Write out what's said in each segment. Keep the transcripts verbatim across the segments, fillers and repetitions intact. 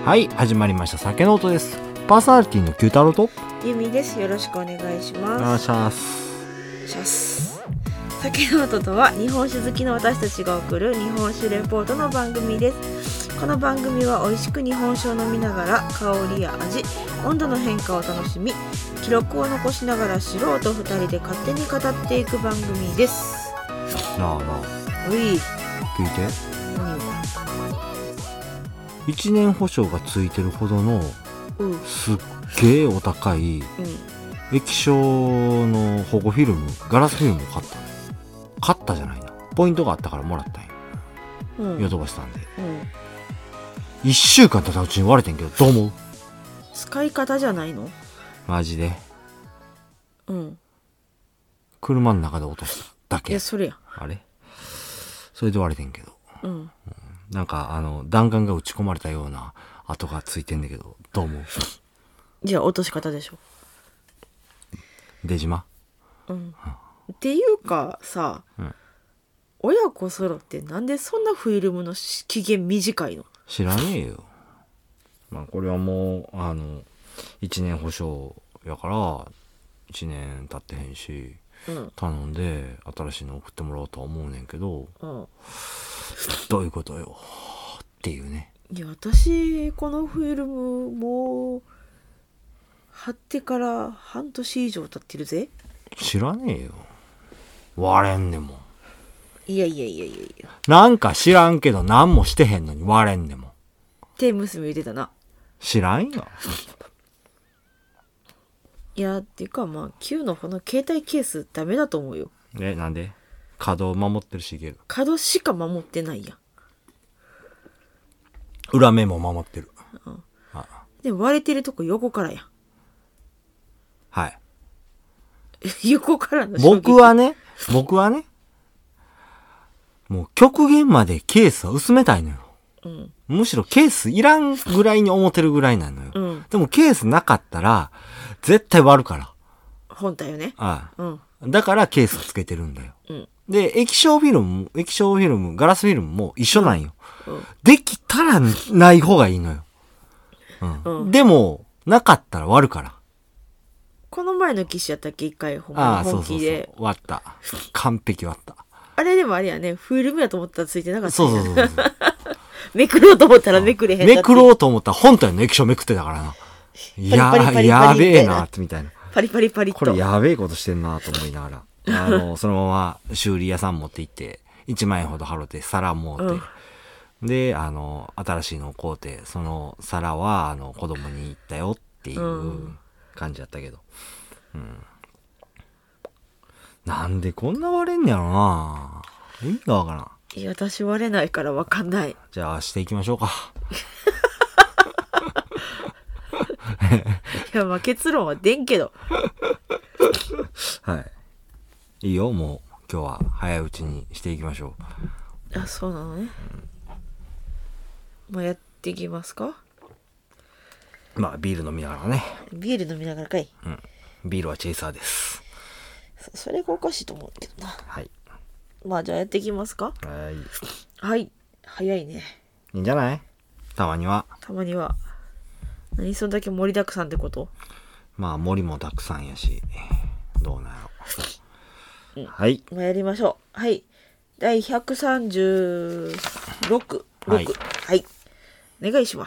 はい、始まりました酒の音です。パーソナリティの九太郎とゆみです。よろしくお願いします。 お願いします。 シャス酒の音とは日本酒好きの私たちが送る日本酒レポートの番組です。この番組は美味しく日本酒を飲みながら香りや味、温度の変化を楽しみ、記録を残しながら素人ふたりで勝手に語っていく番組です。 なあなあ、 うい、 聞いて。 何をいちねん保証がついてるほどのうん、 すっげえお高いうん、 液晶の保護フィルム、ガラスフィルムを買った。買ったじゃないな、ポイントがあったからもらったんよ、 うん、 ヨドバシさんで。 うん、 いっしゅうかん経ったうちに割れてんけど、どう思う？ 使い方じゃないの？ マジでうん。 車の中で落とすだけ。 いや、それや。 あれそれで割れてんけど、 うん。 なんかあの弾丸が打ち込まれたような跡がついてんだけど、どう思う？ じゃあ落とし方でしょ。 出島？ うん。っていうかさ、うん、親子揃ってなんでそんなフィルムの期限短いの？ 知らねえよ。まあこれはもうあのいちねん保証やからいちねん経ってへんし、うん、頼んで新しいの送ってもらおうとは思うねんけど、うん、どういうことよっていうね。 いや、私このフィルムもう貼ってから半年以上経ってるぜ。 知らねえよ、割れんねもん。 いやいやいやいやいや、 なんか知らんけど何もしてへんのに割れんねもんって娘言ってたな。 知らんよ。 いや、っていうかまあ Q のこの携帯ケースダメだと思うよ。 え、なんで？角を守ってるし、いける。 角しか守ってないやん。 裏面も守ってる、うん、 ああでも割れてるとこ横からやん。 はい。 横からの僕はね僕はねもう極限までケースは薄めたいのよ、うん、むしろケースいらんぐらいに思ってるぐらいなのよ、うん、でもケースなかったら絶対割るから。 本体よね。 ああ、うん、だからケースつけてるんだよ、うん、で液晶フィルム液晶フィルムガラスフィルムも一緒なんよ、うんうん、できたらない方がいいのよ、うんうん、でもなかったら割るから。 この前の機種やったっけ、一回ほんまに本気で。 ああ、そうそうそう、割った。完璧割った。 あれでもあれやね、フィルムやと思ったらついてなかった、 ね。そうそうそうそう。 めくろうと思ったらめくれへん。 めくろうと思ったら本体の液晶めくってたからな。いやー、やべえなーってみたいな。 パリパリパリっと。 これやべえことしてんなと思いながら。あの、そのまま修理屋さん持って行って、いちまんえんほど払って、皿持って、うん、で、あの、新しいのを買うて、その皿は、あの、子供に行ったよっていう、うん感じだったけど、うん、なんでこんな割れんねやろな。意味がわからん。 いや、私割れないからわかんない。 じゃあしていきましょうか。 いや、まあ結論は出んけど。 はい、いいよ、もう今日は早いうちにしていきましょう。あ、そうなのね、うん、まあやっていきますか。 まあビール飲みながらね。 ビール飲みながらかい、 うん、ビールはチェイサーです。 そ, それがおかしいと思うけどな。 はい、 まあじゃあやっていきますか。 はいはい、早いね。 いいんじゃない？たまには。 たまには。何そんだけ盛りだくさんってこと？ まあ盛りもたくさんやし、どうなの、 うん、 はい、 まあ、やりましょう。はい、第ひゃくさんじゅうろく、はい、はい、お願いします。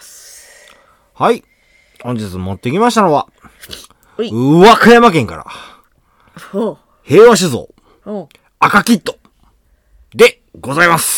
はい、本日持ってきましたのは和歌山県から平和酒造赤キットでございます。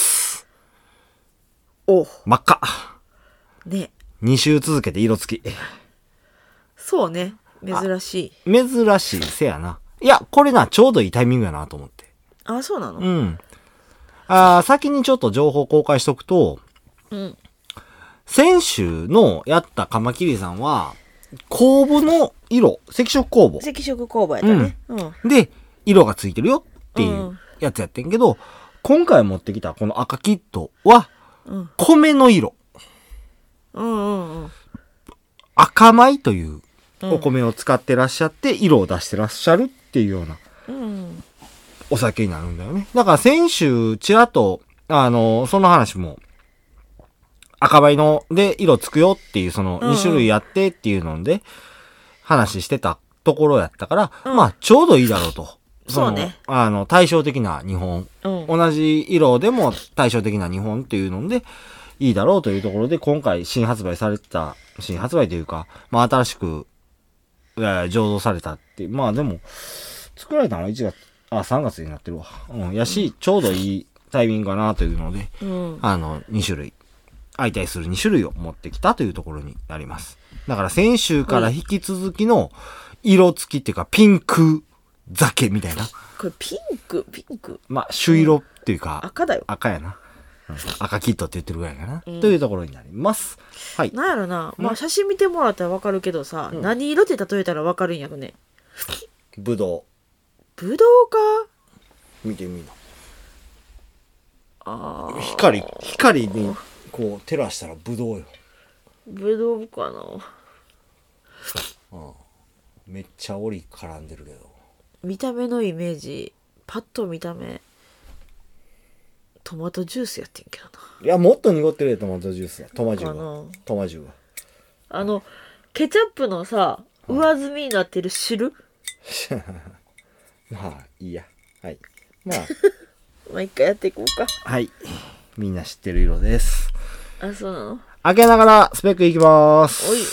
お真っ赤ね、 に週続けて色付き。 そうね、珍しい。 珍しいせやな。いや、これな、ちょうどいいタイミングやなと思って。 あ、そうなの？ うん。あ、先にちょっと情報公開しとくと、うん、先週のやったカマキリさんは酵母の色、赤色酵母、 赤色酵母やったね、うんうん、で色がついてるよっていうやつやってんけど、うん、今回持ってきたこの赤キットは米の色、 うんうんうん、 赤米というお米を使ってらっしゃって色を出してらっしゃるっていうようなお酒になるんだよね。だから先週ちらっとあのその話も赤米ので色つくよっていうそのに種類やってっていうので話してたところやったから、うん、まあちょうどいいだろうと。 そうね。 あの対照的な日本、うん、同じ色でも対照的な日本っていうのでいいだろうというところで今回新発売されてた、新発売というか、まあ新しく醸造されたっていう、まあでも作られたのはいちがつ、あ、さんがつになってるわ。うん、やし、ちょうどいいタイミングかなというので、うん、あのに種類。相対するに種類を持ってきたというところになります。だから先週から引き続きの色付きっていうかピンク酒みたいな。 これピンクピンクまあ朱色っていうか、 うん、赤だよ。 赤やな。うん、赤キットって言ってるぐらいかな、うん、というところになります。はい。 なんやろな、まあ写真見てもらったらわかるけどさ、うん、何色って例えたらわかるんやろね。 ぶどう。ぶどうか。 見てみる。 ああ。 光光に。こう照らしたらブドウよ。 ブドウかな。 うん、めっちゃオリ絡んでるけど。 見た目のイメージ、パッと見た目トマトジュースやってんけどな。 いやもっと濁ってるよトマトジュースは。トマジュは。トマジュは。 あのケチャップのさ上澄みになってる汁。 まあいいや。はい。まあまあ一回やっていこうか。 はい。みんな知ってる色です。 あ、そうなの？ 開けながらスペックいきます。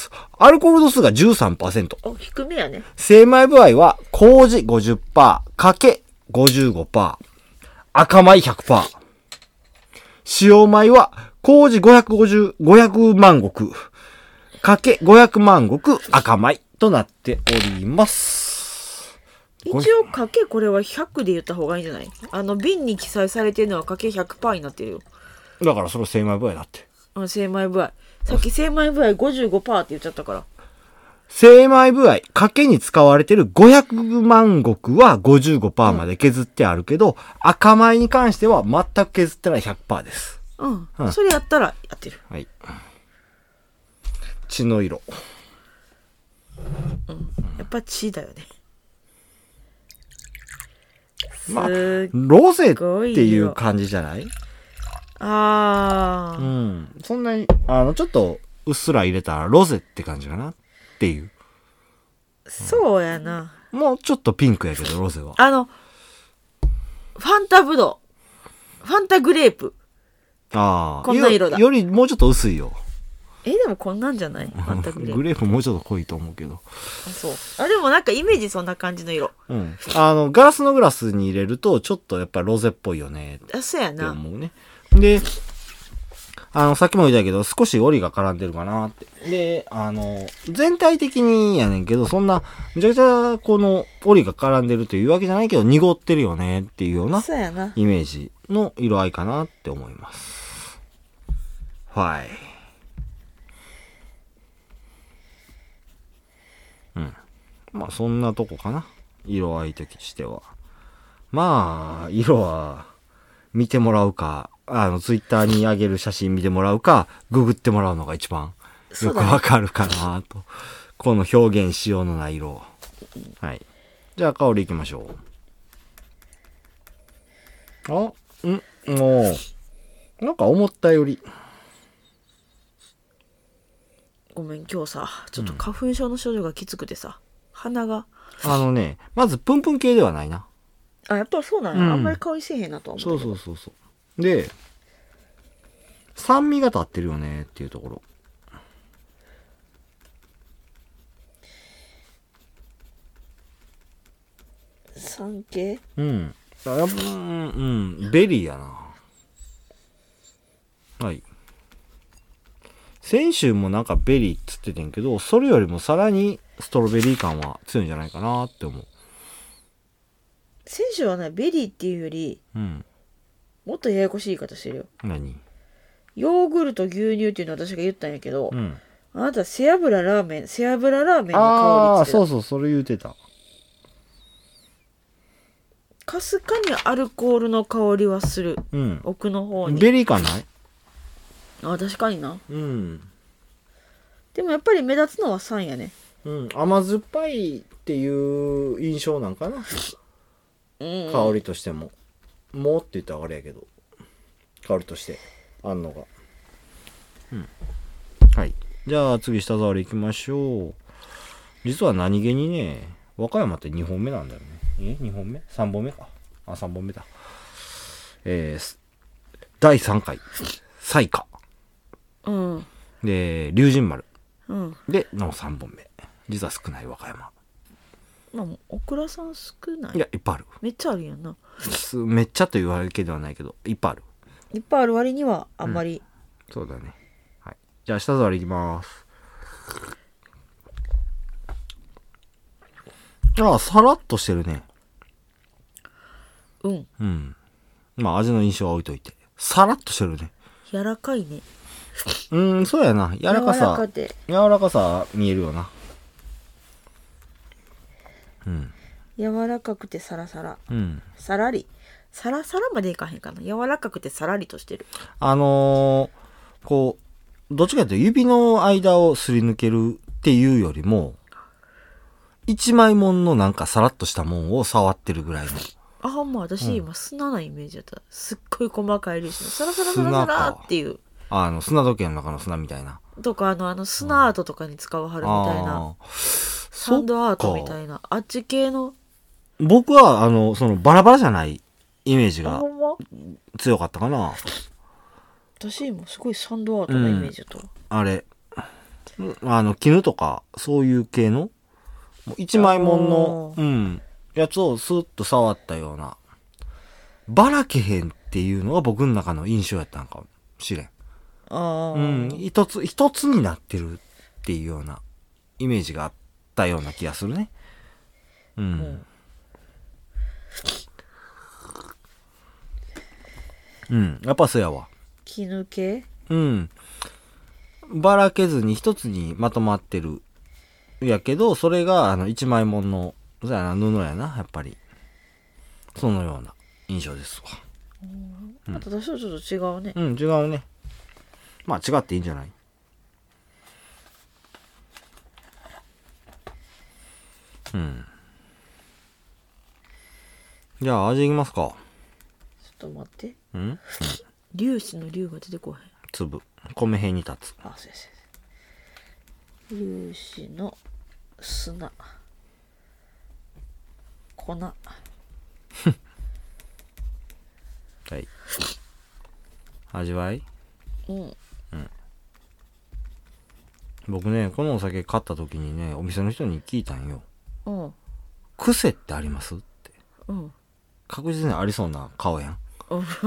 アルコール度数が じゅうさんパーセント。 お、低めやね。 精米部合は麹 ごじゅっパーセント、かけ ごじゅうごパーセント、赤米 ひゃくパーセント。塩米は麹ごひゃくごじゅう、ごひゃく万石、かけごひゃく万石赤米となっております。 一応かけこれはひゃくで言った方がいいんじゃない？あの瓶に記載されてるのはかけ ひゃくパーセント になってるよ。 だからそれ精米部合だって。 うん、精米部合。さっき精米部合 ごじゅうごパーセント って言っちゃったから。 精米部合、かけに使われてるごひゃく万石は ごじゅうごパーセント まで削ってあるけど、うん、赤米に関しては全く削ってない ひゃくパーセント です。 うん。うん、それやったらやってる。 はい。血の色。 うん。やっぱ血だよね。 まあ、ロゼっていう感じじゃない？ ああ。 うん。そんなに、あの、ちょっとうっすら入れたらロゼって感じかなっていう。 そうやな。 もうちょっとピンクやけど、ロゼは。 あの、ファンタブドウ。ファンタグレープ。 ああ。 こんな色だ。 よりもうちょっと薄いよ。 え、でもこんなんじゃない？ファンタグレープ。 グレープもうちょっと濃いと思うけど。 あ、そう。あ、でもなんかイメージそんな感じの色。 うん。あの、ガラスのグラスに入れると、ちょっとやっぱりロゼっぽいよね。 あ、そうやな。 って思うね。で、あの、さっきも言ったけど、少しオリが絡んでるかなって。で、あの、全体的にやねんけど、そんな、めちゃくちゃ、この、オリが絡んでるというわけじゃないけど、濁ってるよねっていうような、イメージの色合いかなって思います。はい。うん。まあ、そんなとこかな。色合いとしては。まあ、色は、見てもらうか、あの、ツイッターに上げる写真見てもらうか、ググってもらうのが一番よくわかるかなと。この表現しようのない色を。はい。じゃあ、香りいきましょう。あ、んもう、なんか思ったより。 ごめん、今日さ、ちょっと花粉症の症状がきつくてさ、鼻が。 あのね、まずプンプン系ではないな。 あ、やっぱりそうなんや、うん。あんまり香りせえへんなとは思う。 そうそうそうそう。で、酸味が立ってるよねっていうところ。 酸系？ うん。やっぱ、うん、うん、ベリーやな。はい。先週もなんかベリーっつっててんけど、それよりもさらにストロベリー感は強いんじゃないかなって思う。 先週はね、ベリーっていうより、うん、もっとややこしい言い方してるよ。 何？ ヨーグルト牛乳っていうのは私が言ったんやけど、うん、あなた背脂ラーメン背脂ラーメンの香りって言ってた。ああ、 そうそう、それ言うてた。 かすかにアルコールの香りはする、うん、奥の方にベリー感ない？ あ、確かにな。 うん。 でもやっぱり目立つのは酸やね。 うん、甘酸っぱいっていう印象なんかな。うん、香りとしても。もうって言ったらあれやけど、香りとしてあんのが。 うん。はい。じゃあ次舌触り行きましょう。実は何気にね、和歌山ってにほんめなんだよね。え ?に 本目 ?さん 本目か。あ、さんぼんめだ。えー、だいさんかい、彩花。 うん。 で、龍神丸。 うん。 で、のさんぼんめ。実は少ない和歌山。 まあ、オクラさん少ない。 いや、いっぱいある。 めっちゃあるやんな。 めっちゃと言われるわけではないけど、いっぱいある。 いっぱいある割にはあんまり、 うん、そうだね。はい。じゃあ、舌触りいきます。ああ、さらっとしてるね。 うん。 うん。まあ、味の印象は置いといて。さらっとしてるね。 柔らかいね。 うーん、そうやな。柔らかさ。 柔らかで柔らかさ見えるよな。うん。 柔らかくてサラサラ。 うん。 さらり。サラサラまでいかへんかな。柔らかくてさらりとしてる。 あのー、こう、どっちかというと指の間をすり抜けるっていうよりも、一枚もんのなんかさらっとしたもんを触ってるぐらいの。 あ、まあ私、 うん、 今砂なイメージだった。すっごい細かい粒子のサラサラサラサラっていう。 あの、砂時計の中の砂みたいな。 とか、あの、あの砂アートとかに使うはるみたいな。サンドアートみたいな。あっち系の。 僕は、あの、そのバラバラじゃないイメージが強かったかな。 私もすごいサンドアートのイメージだと、うん、 あれ、あの、絹とか、そういう系の、一枚もんの、うん、やつをスーッと触ったような、ばらけへんっていうのが僕の中の印象やったんかもしれん。 ああ。 うん、一つ、一つになってるっていうようなイメージがあったような気がするね。うん。うんうん、やっぱそうやわ。 絹系？ うん。ばらけずに一つにまとまってる。やけど、それが、あの、一枚もんの、そうやな、布やな、やっぱり。そのような印象ですわ。 うん。また私とちょっと違うね。 うん、違うね。まあ、違っていいんじゃない？うん。じゃあ、味いきますか。 ちょっと待って。 うん？ 粒子の粒が出てこへん。 粒。米辺に立つ。 あ、そうです。粒子の砂。粉。 はい。味わい？ うん。うん。 僕ね、このお酒買った時にね、お店の人に聞いたんよ。 うん。 癖ってありますって。 うん。 確実にありそうな顔やん。 うん。 もう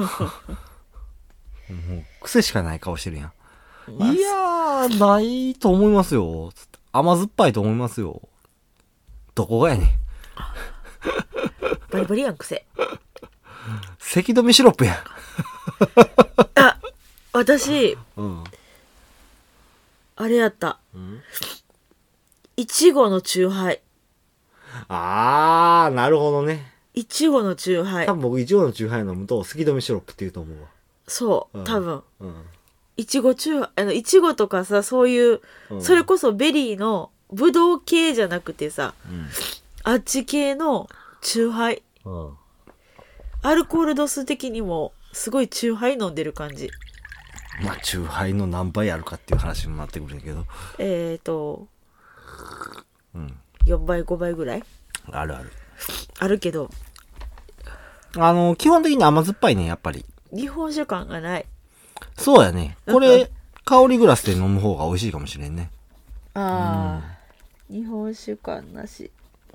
癖しかない顔してるやん。まあ、いやー、ないと思いますよ。つって甘酸っぱいと思いますよ。どこがやねん。 バリバリやん、癖。 咳止めシロップやん。 あ、私、 うん、 あれやった。 うん、 いちごのチューハイ。 あー、なるほどね。 いちごのチューハイ。 多分僕いちごのチューハイ飲むと咳止めシロップって言うと思うわ。 そう、うん、多分。 うん。 いちごチュー、あの、いちごとかさ、そういう、うん、それこそベリーの、ぶどう系じゃなくてさ、うん、あっち系のチューハイ。うん。アルコール度数的にも、すごいチューハイ飲んでる感じ。 まあ、チューハイの何倍あるかっていう話になってくるんやけど。 えーと、 うん。 よんばい、ごばいぐらいあるある。 あるけど。 あの、基本的に甘酸っぱいね、やっぱり。 日本酒感がない。 そうやね。これ、香りグラスで飲む方が美味しいかもしれんね。 ああ、うん、日本酒感なし。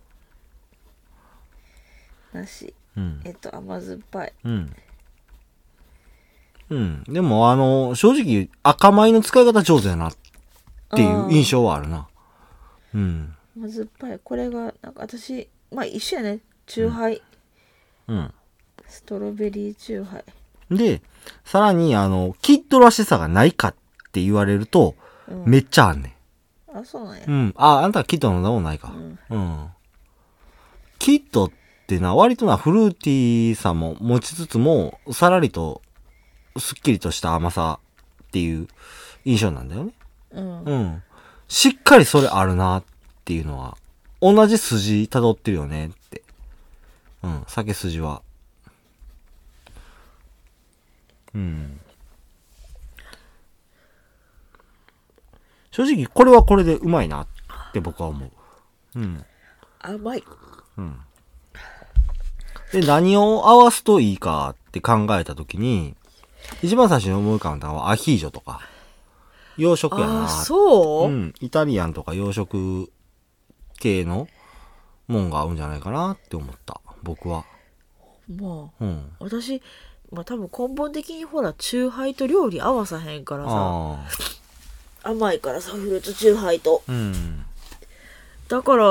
なし。うん、えっと、甘酸っぱい。 うん。うん。でも、あの、正直、赤米の使い方上手やなっていう印象はあるな。うん。 甘酸っぱい。これが、なんか私、まあ一緒やね。チューハイ。うん。うん、ストロベリーチューハイ。 で、さらに、あの、キッドらしさがないかって言われると、うん、めっちゃあんねん。あ、そうなんや。 うん。あ、あんたはキッド飲んだことないか。うん。うん、キッドってな、割とな、フルーティーさも持ちつつも、さらりと、すっきりとした甘さっていう印象なんだよね。うん。うん。しっかりそれあるなっていうのは、同じ筋辿ってるよねって。うん。酒筋は。うん。 正直これはこれでうまいなって僕は思う。うん。 甘い。 うん。で、何を合わすといいかって考えたときに、一番最初に思い浮かんだのはアヒージョとか、洋食やな。 あ、そう？ うん。イタリアンとか洋食系のもんが合うんじゃないかなって思った。僕は。 まあ、 うん。 私、まあ多分根本的にほら、チューハイと料理合わさへんからさ、 あ甘いからさ、フルーツチューハイと。 うん。だから、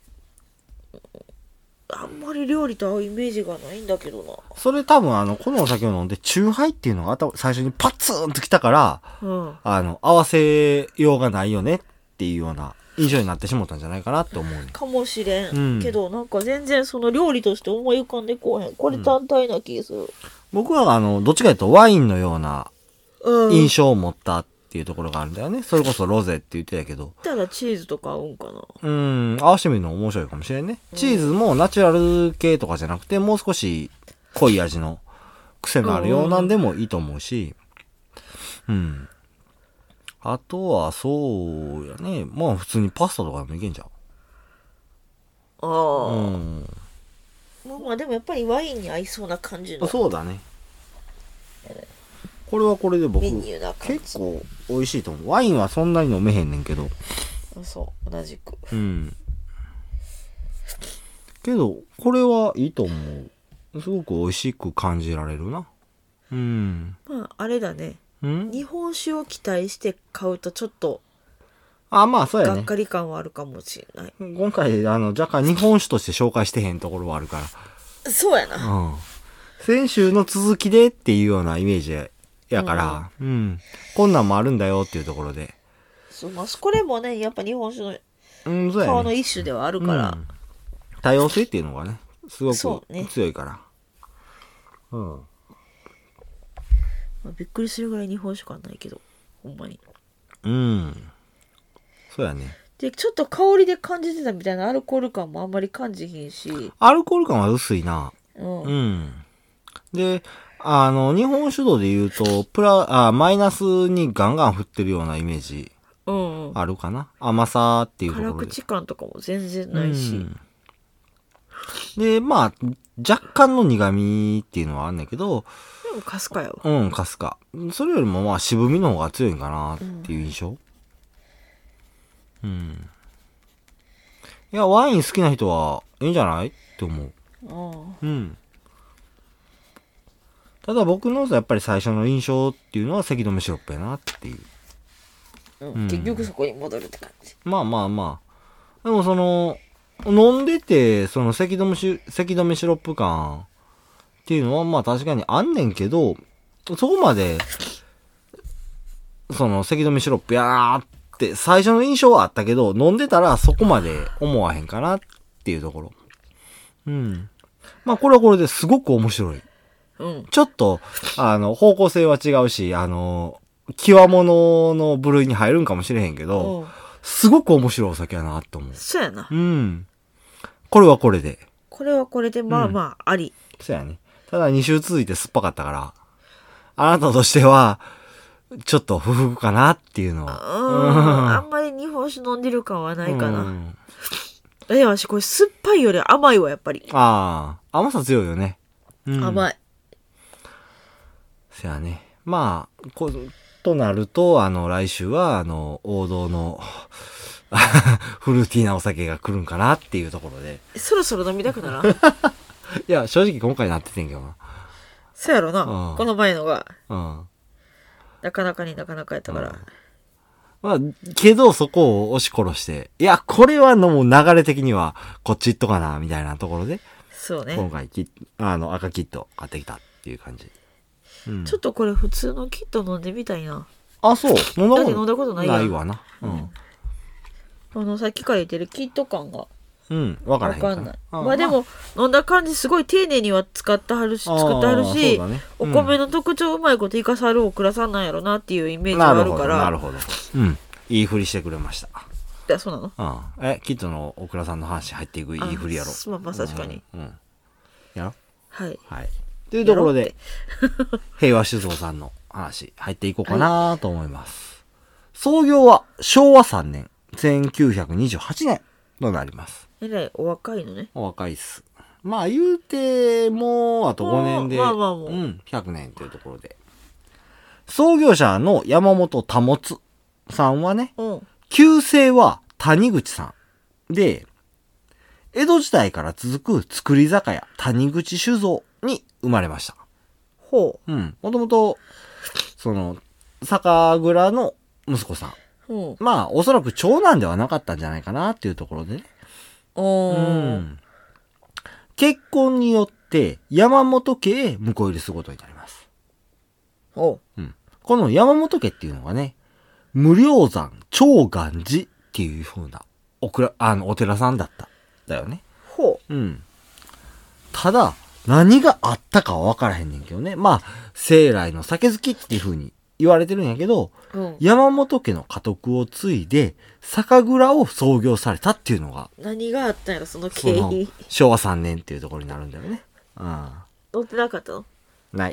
あんまり料理と合うイメージがないんだけどな。 それ多分あの、このお酒を飲んで、チューハイっていうのが最初にパツンときたから、うん、あの、合わせようがないよねっていうような印象になってしまったんじゃないかなって思う、ね。 かもしれん。 うん、 けど、なんか全然その料理として思い浮かんでこうへん。これ単体な気がする。うん、 僕はあの、どっちかというとワインのような印象を持ったっていうところがあるんだよね。それこそロゼって言ってたけど。 たらチーズとか合うんかな。 うん、合わせてみるの面白いかもしれんね。チーズもナチュラル系とかじゃなくて、もう少し濃い味の癖のあるようなんでもいいと思うし。うん。あとは、そうやね。まあ普通にパスタとかでもいけんじゃん。 ああ。うん。まあまあでもやっぱりワインに合いそうな感じの。 そうだね。これはこれで僕結構美味しいと思う。ワインはそんなに飲めへんねんけど。 そう同じく。 うん。けどこれはいいと思う。すごく美味しく感じられるな。うん。 まああれだね。 ん？ 日本酒を期待して買うとちょっと。 あ、まあそうやね。 がっかり感はあるかもしれない。 今回あの若干日本酒として紹介してへんところはあるから。 そうやな。 うん。先週の続きでっていうようなイメージや。やから、うん、うん。こんなんもあるんだよっていうところで。 そう、まあ、これもね、やっぱ日本酒の顔の一種ではあるから。うん、 多様性っていうのがね、すごく強いから。うね、うん。 まあ、びっくりするぐらい日本酒感ないけど、ほんまに。 うん。そうやね。 で、ちょっと香りで感じてたみたいなアルコール感もあんまり感じひんし。 アルコール感は薄いな。 うん。 うん。で、あの、日本酒度で言うと、プラ、あ、マイナスにガンガン振ってるようなイメージ、あるかな、うん、甘さっていうところで。 辛口感とかも全然ないし。うん、 で、まあ、若干の苦味っていうのはあんねんけど、 でもかすかやわ。 うん、かすか。それよりもまあ、渋みの方が強いんかなっていう印象。うん。うん、いや、ワイン好きな人はいいんじゃないって思う。 ああ。 うん。ただ僕のやっぱり最初の印象っていうのは咳止めシロップやなっていう、 うんうん、結局そこに戻るって感じ。 まあまあまあでもその飲んでてその咳止めし咳止めシロップ感っていうのはまあ確かにあんねんけど、そこまでその咳止めシロップやーって最初の印象はあったけど、飲んでたらそこまで思わへんかなっていうところ。うん。まあこれはこれですごく面白い。 うん、 ちょっと、あの、方向性は違うし、あの、極物の部類に入るんかもしれへんけど、すごく面白いお酒やなって思う。 そうやな。 うん。これはこれで。 これはこれで、まあまあ、あり。 そうやね。ただに週続いて酸っぱかったから、あなたとしては、ちょっと不服かなっていうのは。 うん。あんまり日本酒飲んでる感はないかな。うん、いや、私これ酸っぱいより甘いわ、やっぱり。 ああ、甘さ強いよね。 うん、甘い。 そやね。まあ、こ、となると、あの、来週は、あの、王道の、フルーティーなお酒が来るんかなっていうところで。 そろそろ飲みたくならんいや、正直今回なっててんけどな。 そうやろな、うん。この前のが。 うん。 なかなかになかなかやったから。 うん、まあ、けどそこを押し殺して、いや、これはのもう流れ的には、こっち行っとかな、みたいなところで。 そうね。 今回き、あの、赤キット買ってきたっていう感じ。 うん、ちょっとこれ普通のキット飲んでみたいな。 あ、そう。飲んだこと飲んだことないやん。 ないわな。うん。 あの、さっきから言ってるキット感が。 うん、わからへんか。 わかんない。あまあでも、飲んだ感じすごい丁寧には使ってはるし、作ってはるし、ねうん、お米の特徴うまいこと生かさるお倉さんなんやろなっていうイメージがあるから。 なるほど、なるほど。うん。いい振りしてくれました。いや、そうなの？ うん。え、キットのお倉さんの話入っていくいい振りやろ。 まあまあ確かに。 うん。うん、やろ？ はい。 はい。というところで、平和酒造さんの話入っていこうかなと思います。 創業はしょうわさんねん、せんきゅうひゃくにじゅうはちねんとなります。 えらいお若いのね。 お若いっす。まあ言うて、もうあとごねんで、 まあまあまあうん、ひゃくねんというところで。創業者の山本保さんはね、 うん。 旧姓は谷口さん。で、江戸時代から続く造り酒屋谷口酒造に生まれました。 ほうん。もともと、その、酒蔵の息子さん。 う。うん。 まあ、おそらく長男ではなかったんじゃないかなっていうところでね。 おー。 うん。結婚によって山本家へ婿入りすることになります。 おう。 うん。この山本家っていうのがね、無量山長願寺っていう風なおくら、あの、お寺さんだった。だよね。 ほう。うん。ただ、何があったかは分からへんねんけどね。まあ、生来の酒好きっていう風に言われてるんやけど、 う。うん。 山本家の家督を継いで、酒蔵を創業されたっていうのが、 何があったんやろ、そのその経緯。 しょうわさんねんっていうところになるんだよね。うん。 乗ってなかったの？ ない。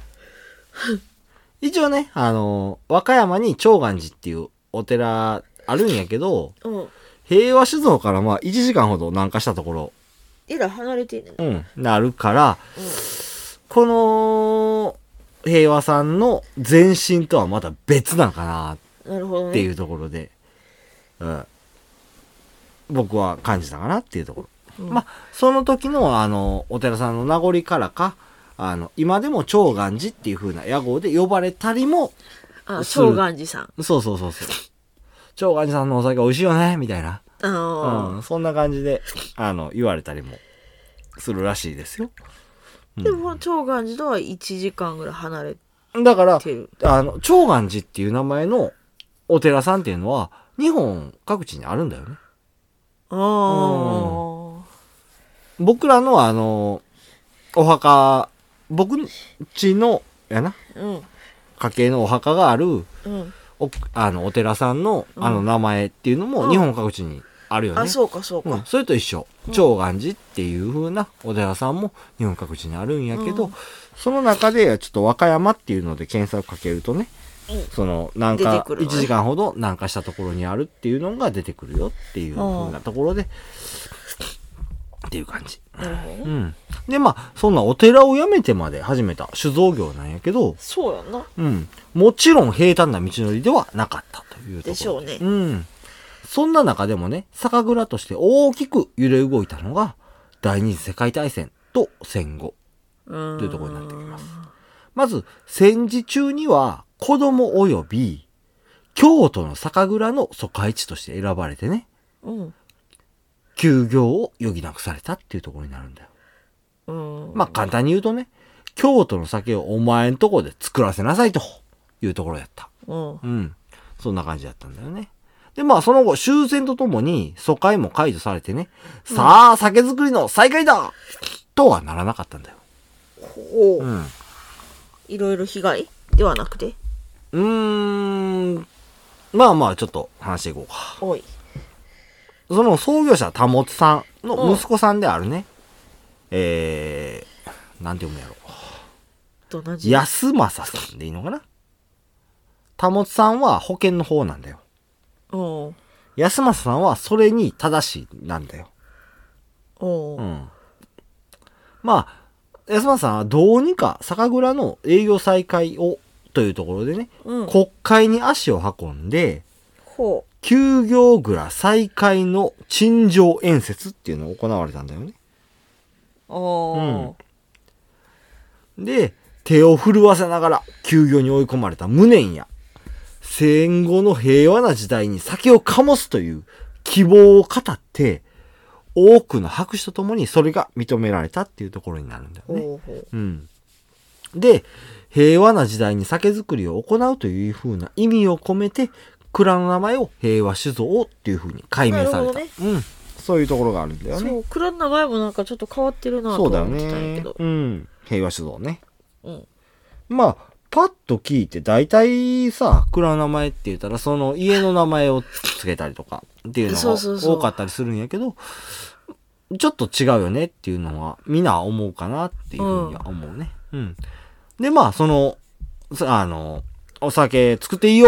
一応ね、あの、和歌山に長願寺っていうお寺あるんやけど、 うん。 平和酒造からまあいちじかんほど南下したところ、 えらい離れてんねんな。 うん、なるから、 うん。 この平和さんの前身とはまた別なんかななるほどね。 っていうところで、うん、僕は感じたかなっていうところ。 うん、 まあ、その時のあの、お寺さんの名残からか、あの、今でも長願寺っていう風な屋号で呼ばれたりも、 あ、 する長願寺さん。 そうそうそうそう。長願寺さんのお酒美味しいよねみたいな。 ああ、 うん、そんな感じで、あの、言われたりもするらしいですよ。うん、 でも、長願寺とはいちじかんぐらい離れだから、 てる。 あの、長願寺っていう名前のお寺さんっていうのは、日本各地にあるんだよね。 ああ、 僕らのあの、お墓、僕んちの、やな、 うん。 家系のお墓がある、 うん。 お、あの、お寺さんの、あの、名前っていうのも、日本各地にあるよね。 あ、そうか、そうか。 うん、それと一緒。長願寺っていう風なお寺さんも日本各地にあるんやけど、 うん、 その中でちょっと和歌山っていうので検索かけるとね、うん、その南下、ね、いちじかんほど南下したところにあるっていうのが出てくるよっていう風なところで、っていう感じ。 なるほどね。 うん。で、まあ、そんなお寺を辞めてまで始めた酒造業なんやけど、 そうやな。 うん。もちろん平坦な道のりではなかったというところで。 でしょうね。 うん。そんな中でもね、酒蔵として大きく揺れ動いたのが、第二次世界大戦と戦後というところになってきます。まず、戦時中には子供及び京都の酒蔵の疎開地として選ばれてね、 うん、 休業を余儀なくされたっていうところになるんだよ。 うん、 まあ簡単に言うとね、京都の酒をお前んとこで作らせなさいというところやった。 うん。 うん。そんな感じだったんだよね。で、まあその後終戦とともに疎開も解除されてね、うん、さあ酒造りの再開だとはならなかったんだよ。 ほう。 うん。 いろいろ被害ではなくて。 うーん。まあまあちょっと話していこうか。 おい。 その創業者保さんの息子さんであるね、うん、えー、なんて読むやろ。 どんな字？ 安政さんでいいのかな。保さんは保険の方なんだよ。 おう。 安政さんはそれに正しいなんだよ。 おう。 うん。まあ、安政さんはどうにか酒蔵の営業再開をというところでね、うん、国会に足を運んで、 ほう。 休業蔵再開の陳情演説っていうのが行われたんだよね。 おー。 うん。で、手を震わせながら休業に追い込まれた無念や、戦後の平和な時代に酒を醸すという希望を語って、多くの拍手とともにそれが認められたっていうところになるんだよね。 ほうほう。 うん。で、平和な時代に酒造りを行うという風な意味を込めて、蔵の名前を平和酒造っていう風に改名された。ね、うん。そういうところがあるんだよね。 そう、蔵の名前もなんかちょっと変わってるなと思ってたんやけど。 そうだよね。うん。平和酒造ね。 うん。 まあ、パッと聞いて、大体さ、蔵の名前って言ったら、その家の名前をつけたりとかっていうのが多かったりするんやけど、ちょっと違うよねっていうのは、みんな思うかなっていうふうには思うね。うん。うん、で、まあ、その、あの、お酒作っていいよっ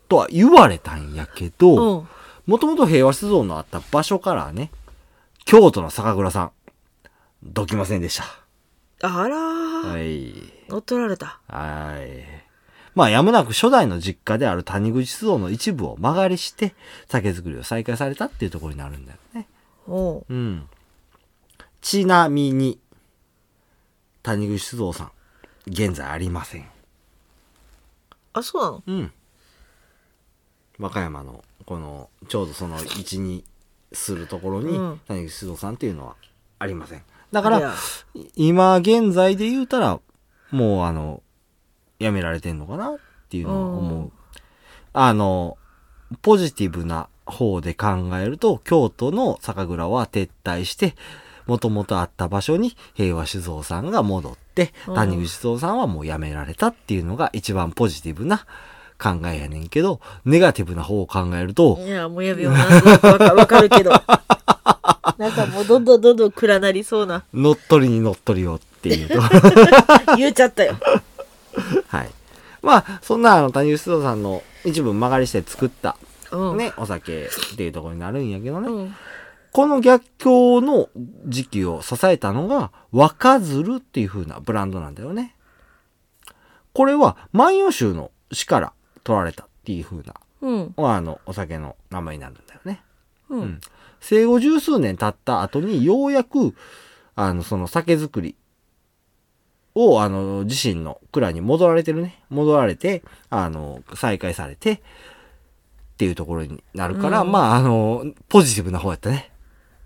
とは言われたんやけど、 うん。 もともと平和酒造のあった場所からね、京都の酒蔵さん、どきませんでした。 あらー。 はい。 乗っ取られた。 はい。まあ、やむなく初代の実家である谷口酒造の一部を間借りして、酒造りを再開されたっていうところになるんだよね。 おう。 うん。ちなみに、谷口酒造さん、現在ありません。 あ、そうなの？ うん。和歌山の、この、ちょうどその位置にするところに、 うん、 谷口酒造さんっていうのはありません。だからいや、 今現在で言うたら、もうあの、やめられてんのかなっていうのは思う。 うん、 あの、ポジティブな方で考えると、京都の酒蔵は撤退して、もともとあった場所に平和酒造さんが戻って、 うん、 谷口酒造さんはもうやめられたっていうのが一番ポジティブな考えやねんけど、ネガティブな方を考えると、 いや、もうやめような。わかわかるけど。なんかもうどんどんどんどん暗なりそうな。 乗っ取りに乗っ取りよっていうと。 言っちゃったよ。 はい。まあ、そんなあの、谷口酒造さんの一部曲がりして作った、 うん。 ね、お酒っていうところになるんやけどね。 うん。 この逆境の時期を支えたのが、若鶴っていう風なブランドなんだよね。これは万葉集の詩から取られたっていう風な、 うん。 あの、お酒の名前になるんだよね。 う。 うんん。生後十数年経った後にようやく、あの、その酒造りを、あの、自身の蔵に戻られてるね。戻られて、あの、再開されて、っていうところになるから、 うん、 まあ、あの、ポジティブな方やったね。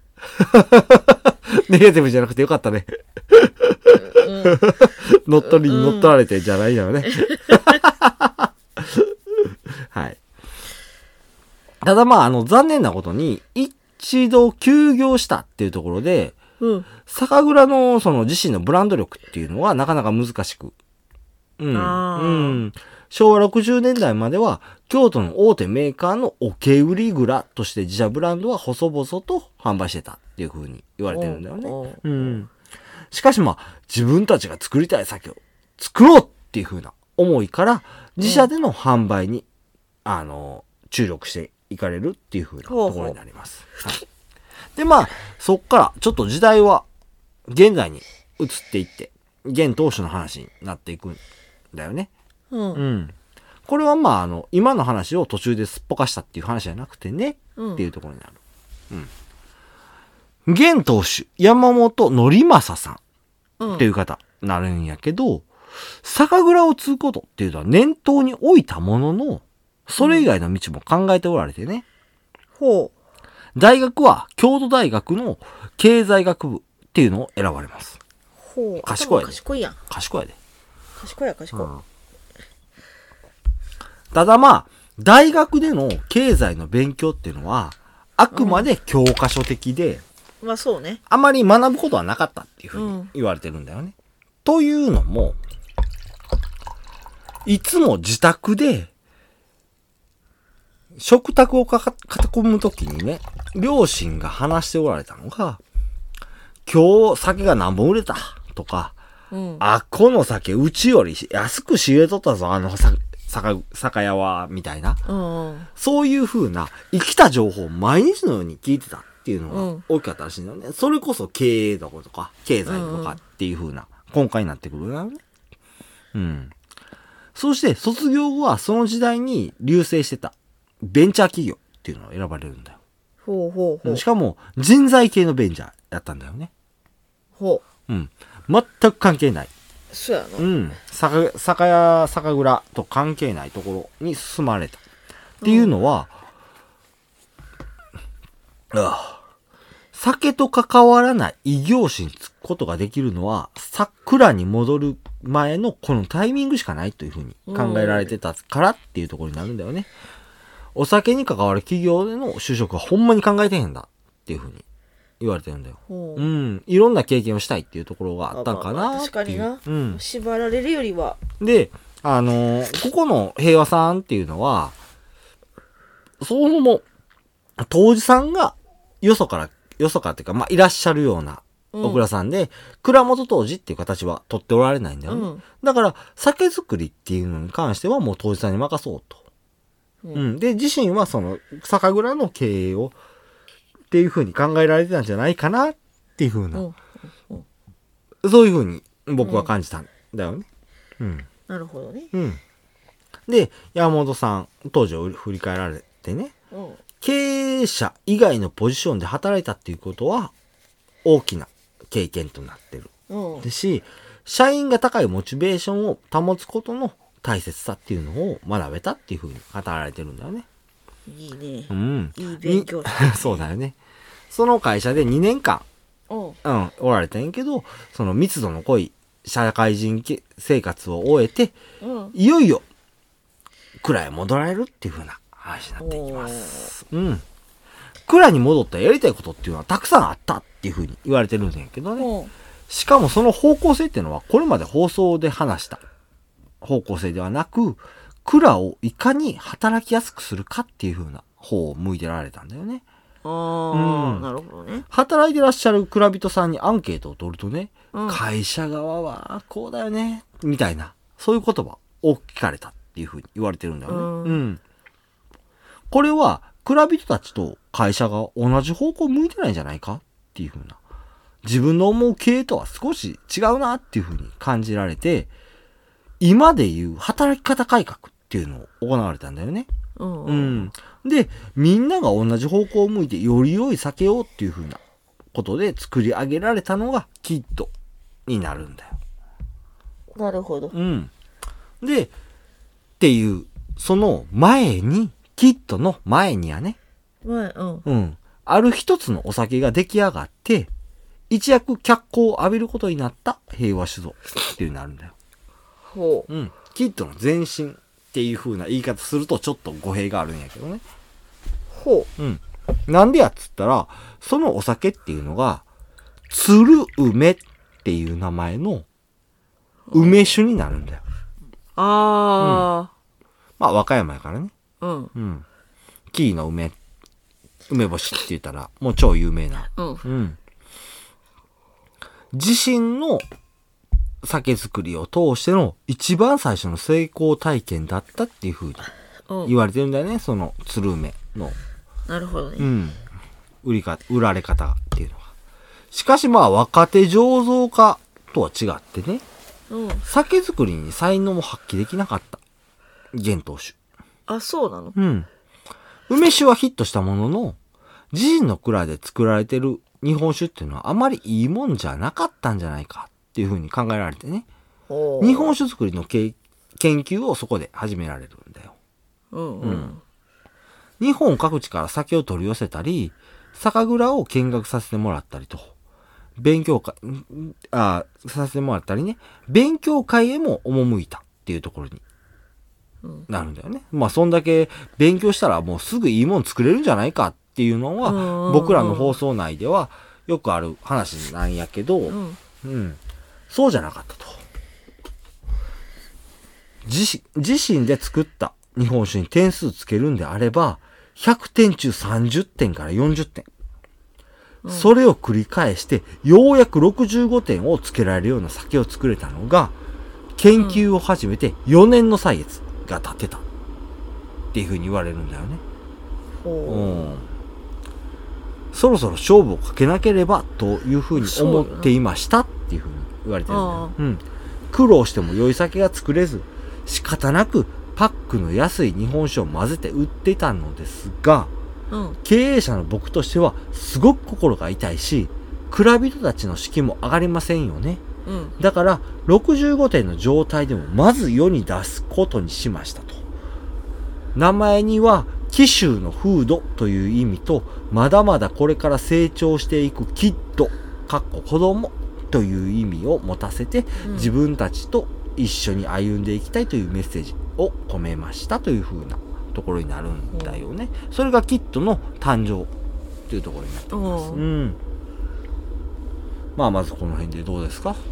ネガティブじゃなくてよかったね。 うん、 乗っ取りに乗っ取られてじゃないよね。はい。ただまあ、あの、残念なことに、一度休業したっていうところで、 うん。 酒蔵のその自身のブランド力っていうのはなかなか難しく。うん。 あーうん。昭和ろくじゅうねんだいまでは、京都の大手メーカーの受け売り蔵として自社ブランドは細々と販売してたっていう風に言われてるんだよね。 おううん。しかしまあ、自分たちが作りたい酒を作ろうっていう風な思いから、自社での販売に、あの、注力していかれるっていう風なところになります。はい。でまあ、そっからちょっと時代は現在に移っていって、現当主の話になっていくんだよね。 うん。 うん。これはまあ、あの、今の話を途中ですっぽかしたっていう話じゃなくてね、 うん、 っていうところになる。うん。現当主、山本則正さんっていう方になるんやけど、酒蔵を継ぐことっていうのは念頭に置いたものの、それ以外の道も考えておられてね。 ほう。 大学は京都大学の経済学部っていうのを選ばれます。 ほう。 賢いね。 賢いやん。 賢いやで。 賢いや、賢い。うん、 ただまあ、大学での経済の勉強っていうのは、あくまで教科書的で、 うん、まあそうね。 あまり学ぶことはなかったっていうふうに言われてるんだよね。うん、というのも、いつも自宅で、食卓をかか囲むときにね、両親が話しておられたのが、今日酒が何本売れたとか、うん、あ、この酒うちより安く仕入れとったぞ、あの酒、酒屋は、みたいな、うんうん。そういう風な生きた情報を毎日のように聞いてたっていうのが大きかったらしいんだよね。それこそ経営とか経済とかっていう風な根幹になってくるんだよね。うん。そして卒業後はその時代に隆盛してたベンチャー企業っていうのを選ばれるんだよ。 ほうほうほう。 しかも人材系のベンチャーやったんだよね。 ほう。うん。全く関係ない。 そうやな。 うん。酒、酒屋、酒蔵と関係ないところに進まれた。っていうのは、うん、ああ酒と関わらない異業種に就くことができるのは、桜に戻る前のこのタイミングしかないというふうに考えられてたからっていうところになるんだよね。お酒に関わる企業での就職はほんまに考えてへんだっていうふうに言われてるんだよ。うん。いろんな経験をしたいっていうところがあったんかなっていう。まあまあ確かにな。 うん。 縛られるよりは。 で、あのー、ここの平和さんっていうのは、そもそも、当時さんがよそから、よそからっていうか、まあ、いらっしゃるようなお蔵さんで、うん、蔵元当時っていう形は取っておられないんだよね。うん、だから、酒造りっていうのに関してはもう当時さんに任そうと。 うんうん、で自身はその酒蔵の経営をっていう風に考えられてたんじゃないかなっていう風な、 うんうんそういう風に僕は感じたんだよね。うん。 なるほどね。 うん。で、山本さん、当時を振り返られてね、 うん。 経営者以外のポジションで働いたっていうことは大きな経験となってる。 うん。 ですし、社員が高いモチベーションを保つことの大切さっていうのを学べたっていう風に語られてるんだよね。 いいね。 うん。 いい勉強そうだよね。その会社でにねんかん、 うん。 うん、おられたんやけど、その密度の濃い社会人生活を終えて、 うん。 いよいよ、蔵へ戻られるっていう風な話になっていきます。うん。蔵に戻ったらやりたいことっていうのはたくさんあったっていう風に言われてるんだけどね。 うん。 しかもその方向性っていうのは、これまで放送で話した方向性ではなく、蔵をいかに働きやすくするかっていう風な方を向いてられたんだよね。 ああ、 うんなるほどね。 働いてらっしゃる蔵人さんにアンケートを取るとね、 うん。 会社側はこうだよね、みたいな、そういう言葉を聞かれたっていう風に言われてるんだよね。 うんうん。これは、蔵人たちと会社が同じ方向を向いてないんじゃないかっていう風な。自分の思う経営とは少し違うなっていう風に感じられて、今でいう働き方改革っていうのを行われたんだよね。 うん。 うん。で、みんなが同じ方向を向いてより良い酒をっていう風なことで作り上げられたのがキットになるんだよ。 なるほど。 うん。で、っていう、その前に、キットの前にはね、 まあ、うん。 うん。ある一つのお酒が出来上がって、一躍脚光を浴びることになった平和酒造っていうのになるんだよ。 ほう。 うん。キットの前身っていう風な言い方するとちょっと語弊があるんやけどね。 ほうん。なんでやっつったら、そのお酒っていうのが、鶴梅っていう名前の梅酒になるんだよ。 う。あまあ、和歌山やからね。 あ。うん。 うん。キーの梅、梅干しって言ったら、もう超有名な。 うん。 うん。自身の酒造りを通しての一番最初の成功体験だったっていう風にうん。 言われてるんだよね。その鶴梅の。 なるほどね。 うん。売りか、売られ方っていうのは。しかしまあ若手醸造家とは違ってね、 うん。 酒造りに才能も発揮できなかった。現当主。 あ、そうなの？ うん。梅酒はヒットしたものの、自身の蔵で作られてる日本酒っていうのはあまりいいもんじゃなかったんじゃないかっていうふうに考えられてね。 ほう。 日本酒作りのけ研究をそこで始められるんだよ。 うんうん。 日本各地から酒を取り寄せたり、酒蔵を見学させてもらったりと、勉強会、んあさせてもらったりね、勉強会へも赴いたっていうところにうんなるんだよね。まあ、そんだけ勉強したらもうすぐいいもん作れるんじゃないかっていうのうんうんは、 うん僕らの放送内ではよくある話なんやけど、 うんうん、そうじゃなかったと。自自身で作った日本酒に点数つけるんであれば、ひゃくてん中さんじゅってんからよんじゅってん。 うんそれを繰り返して、ようやくろくじゅうごてんをつけられるような酒を作れたのが、研究を始めてよねんの歳月が経ってた。っていう風に言われるんだよね。うほん。そろそろ勝負をかけなければという風に思っていましたっていう風に言われてるんだよ。うん。苦労しても良い酒が作れず、仕方なくパックの安い日本酒を混ぜて売っていたのですが、 う。うん。 経営者の僕としてはすごく心が痛いし、蔵人たちの士気も上がりませんよね。 うん。 だからろくじゅうごてんの状態でもまず世に出すことにしましたと。名前には紀州の風土という意味と、まだまだこれから成長していくキッド、かっこ子供という意味を持たせて、 うん自分たちと一緒に歩んでいきたいというメッセージを込めましたという風なところになるんだよね。それがキッドの誕生というところになっています。 ううんん。まあまずこの辺でどうですか？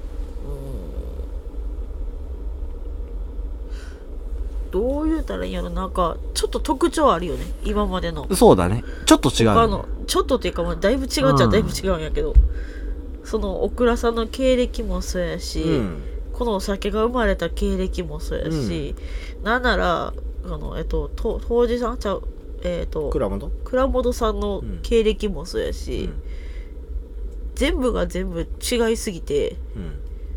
どう言うたらいいんやろ、なんかちょっと特徴あるよね、今までの。 そうだね。ちょっと違う、ね。 他のちょっとっていうか、まあだいぶ違うっちゃうんだいぶ違うんやけど、そのオクラさんの経歴もそうやし、 うん。 このお酒が生まれた経歴もそうやし、なんならあのえっとと当時さんちゃうえっと蔵元倉本さんの経歴もそうやし、 うん全部が全部違いすぎて、 うん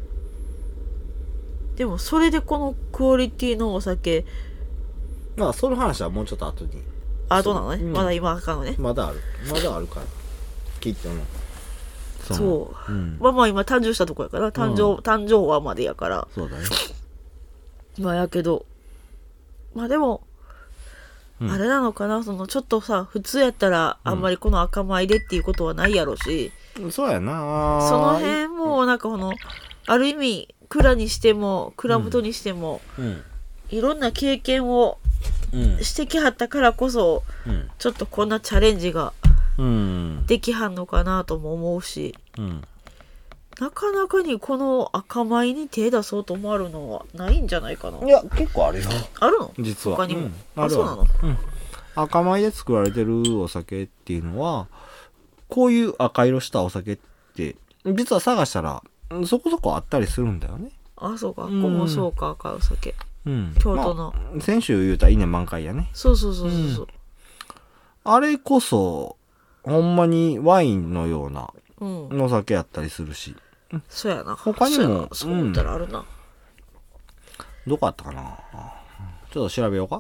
でもそれでこのクオリティのお酒まあその話はもうちょっと後にあどうなのね、 うんまだ今あかんのね、 まだあるまだあるからきっとねそう、 うん、 まあまあ今誕生したとこやから誕生、 うん、 誕生はまでやからそうだねまあやけどまあでも、うん、あれなのかなそのちょっとさ普通やったらあんまりこの赤米でっていうことはないやろし、 うん、そうやなその辺もなんかこのある意味蔵にしても蔵元にしても、うんうん、いろんな経験をしてきはったからこそ、うん、ちょっとこんなチャレンジができはんのかなとも思うし、うん、なかなかにこの赤米に手出そうと思われるのはないんじゃないかな。 いや結構あるよあるの実は他にも、 うん、 ああそうなの、 うん、赤米で作られてるお酒っていうのはこういう赤色したお酒って実は探したらそこそこあったりするんだよね。 あそうか、ここもそうか赤いお酒、うん、京都の、 まあ、先週言うたら稲満開やね。 そうそうそうそうそう、うん、 あれこそほんまにワインのようなお酒やったりするし、 うん、そうやな他にもそう思ったらあるな、うん、 どこあったかなちょっと調べようか。よ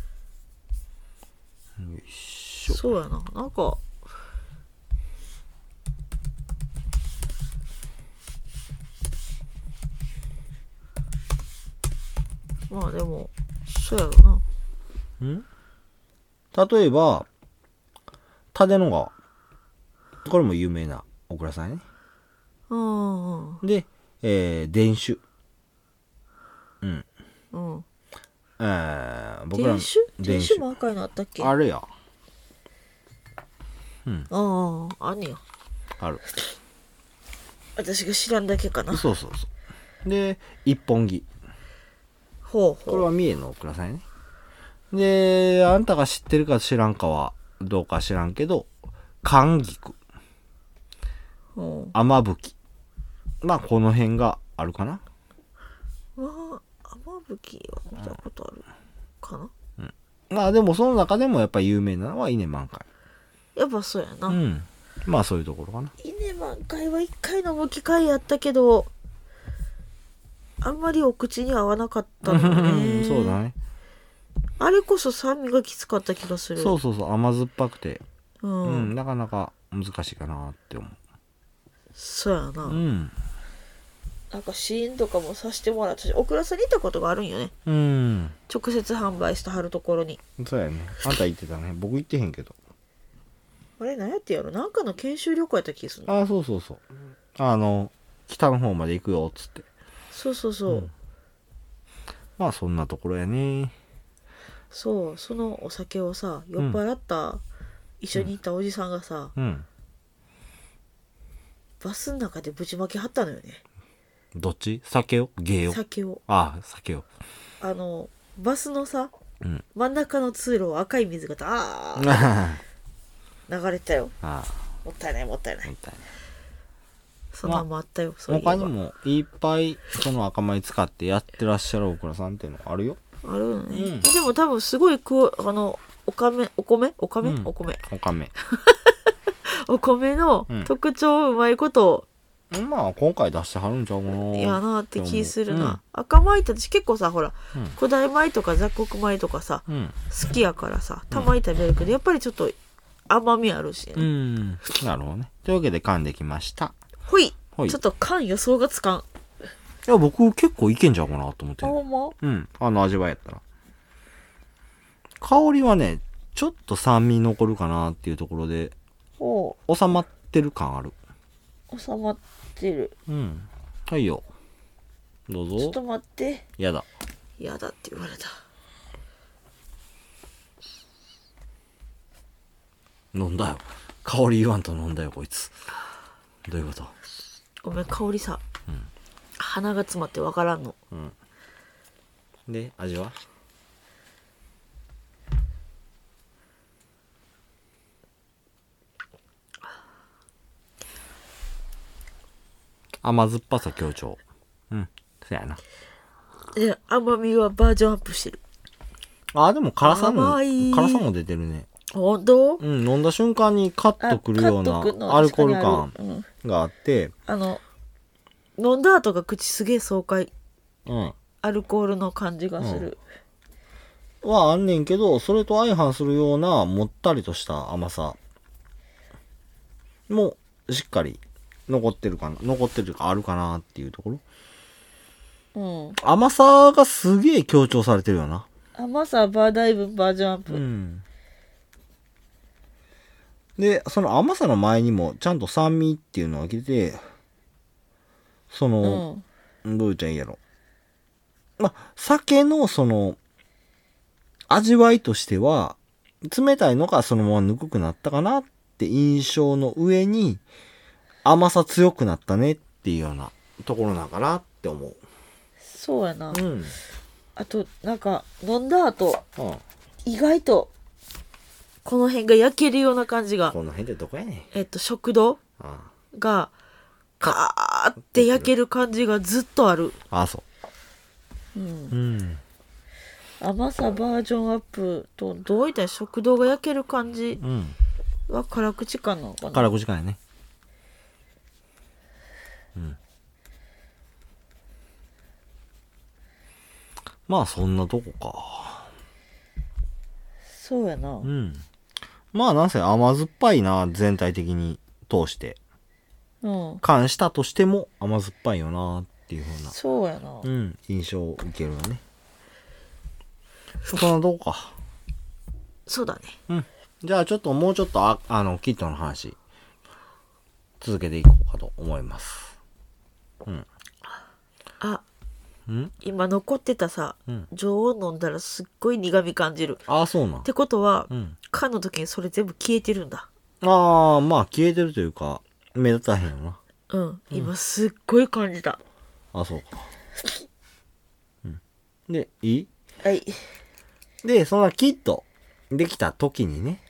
いしょ。 そうやななんかまあでもそうやろな。 ん例えば蓼野川これも有名なお蔵さんね。 うんで、えー、伝酒うんうんえー、僕ら伝酒伝酒も赤いのあったっけ。 あれやうんあああんねやある私が知らんだけかな。 そうそうそうで一本木ほうほうこれは三重のくださいね。であんたが知ってるか知らんかはどうか知らんけど寒菊雨吹きまあこの辺があるかな。 ああ雨吹きは見たことあるかな、 うん、まあでもその中でもやっぱ有名なのは稲満開やっぱそうやな。 うんまあそういうところかな。 稲満開は一回のむ機会やったけどあんまりお口に合わなかったのねそうだね。 あれこそ酸味がきつかった気がする。 そうそうそう甘酸っぱくて、 うん、 うん、なかなか難しいかなって思う。 そうやな、 うん、 なんか試飲とかもさせてもらったしオクラさんに行ったことがあるんよね、 うん、 直接販売してはるところに。 そうやねあんた行ってたね僕行ってへんけどあれ何やってやろなんかの研修旅行やった気がするの。 ああそうそうそうあの北の方まで行くよっつってそうそうそう、うん、 まあそんなところやね。 そうそのお酒をさ酔っ払った、うん、一緒に行ったおじさんがさ、うん、バスの中でぶちまけはったのよね。 どっち酒を芸を酒をああ酒をあのバスのさ、うん、真ん中の通路を赤い水がダーッ流れたよ。あもったいないもったいないもったいないそんなもあったよ、まあ、そういえば他にもいっぱいその赤米使ってやってらっしゃるお蔵さんっていうのあるよ。 あるよね、うん、でも多分すごいくあのお米お米お米、うん、お米お米お米の特徴をうまいこと、 うん、まあ今回出してはるんちゃうかな。 いやなって気するな、うん、赤米って私結構さほら、うん、古代米とか雑穀米とかさ、うん、好きやからさたまに食べるけど、やっぱりちょっと甘みあるしね。 うんなるほどね。というわけで噛んできました。 ほいちょっと缶予想がつかん。 いや僕結構いけんじゃうかなと思って。 あほんまうんあの味わいやったら香りはねちょっと酸味残るかなっていうところで収まってる感ある。 収まってる。 うんはいよどうぞ。 ちょっと待って。 やだやだって言われた。 飲んだよ香り言わんと飲んだよこいつ。どういうこと。 ごめん香りさ、うん、鼻が詰まってわからんの、うん、 で味は甘酸っぱさ強調。うんそやな。 で甘みはバージョンアップしてる。 あ、でも辛さも、 甘い辛さも出てるね。 ほんと？ うん、飲んだ瞬間にカッとくるようなあカッとくのアルコール感確かにあるがあって、 あの飲んだ後が口すげえ爽快、 うん。 アルコールの感じがする、 はあんねんけど、それと相反するようなもったりとした甘さもしっかり残ってるかな、残ってるかあるかなっていうところ。 うん、 甘さがすげえ強調されてるよな。 甘さバーダイブバージョンアップ、 うん。で、その甘さの前にもちゃんと酸味っていうのが来て、その、どう言っちゃいいやろ。まあ、酒のその、味わいとしては、冷たいのがそのままぬくくなったかなって印象の上に、甘さ強くなったねっていうようなところなんかなって思う。 そうやな、 うん。 あとなんか飲んだ後うん。 意外とこの辺が焼けるような感じが、 この辺でどこやねん。 えっと食道あがカーって焼ける感じがずっとある、 あ、あそうん、 う。うん。 甘さバージョンアップとどういった食道が焼ける感じうん。 は辛口感なのかな。 辛口感やね。うん。まあそんなとこか。 そうやな、 うん。まあなんせ甘酸っぱいな、全体的に通して。 うん、 感したとしても甘酸っぱいよなっていう風な、 そうやな、 うん、印象を受けるよね。そんなとこか。 そうだね。 うん。じゃあちょっともうちょっとあ、あの、キットの話、続けていこうかと思います。うん。 あ、 ん今残ってたさ、 うん。 常温飲んだらすっごい苦味感じるああ、そうなん。 ってことは、 うん。 缶の時にそれ全部消えてるんだ。 ああ、まあ消えてるというか、目立たへんよな。 うん、今すっごい感じた。 あ、そうか。うん。で、いい？ はい。 で、そんなキットできた時にね、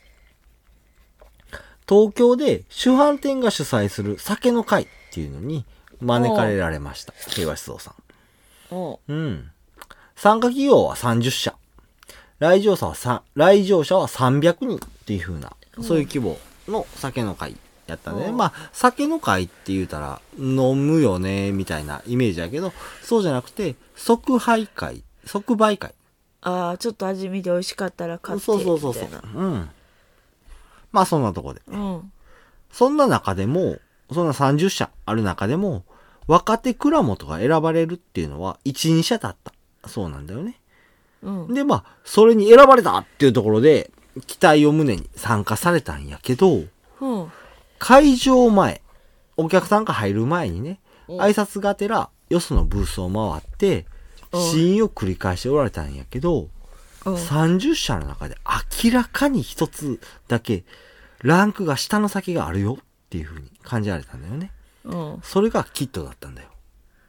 東京で主販店が主催する酒の会っていうのに招かれられました。平和思想さおん。うん。参加企業はさんじゅっしゃ。来場者はさ来場者はさんびゃくにんっていう風な、そういう規模の酒の会やったんでね。まあ、酒の会って言うたら飲むよね、みたいなイメージやけど、そうじゃなくて、即売会、即売会。 ああ、ちょっと味見で美味しかったら買ってそうそうそうそうみたいな。 うん。まあそんなとこで。 うん。 そんな中でも、そんなさんじゅっしゃある中でも、若手蔵元が選ばれるっていうのはいち、にしゃだった。そうなんだよね。 うん。 で、まあ、それに選ばれたっていうところで、期待を胸に参加されたんやけど、 うん。 会場前、お客さんが入る前にね、 うん挨拶がてら、よそのブースを回って、 うん試飲を繰り返しておられたんやけど、 うん。 さんじゅっしゃの中で明らかに一つだけランクが下の先があるよっていう風に感じられたんだよね。 うん。 それがキットだったんだよ。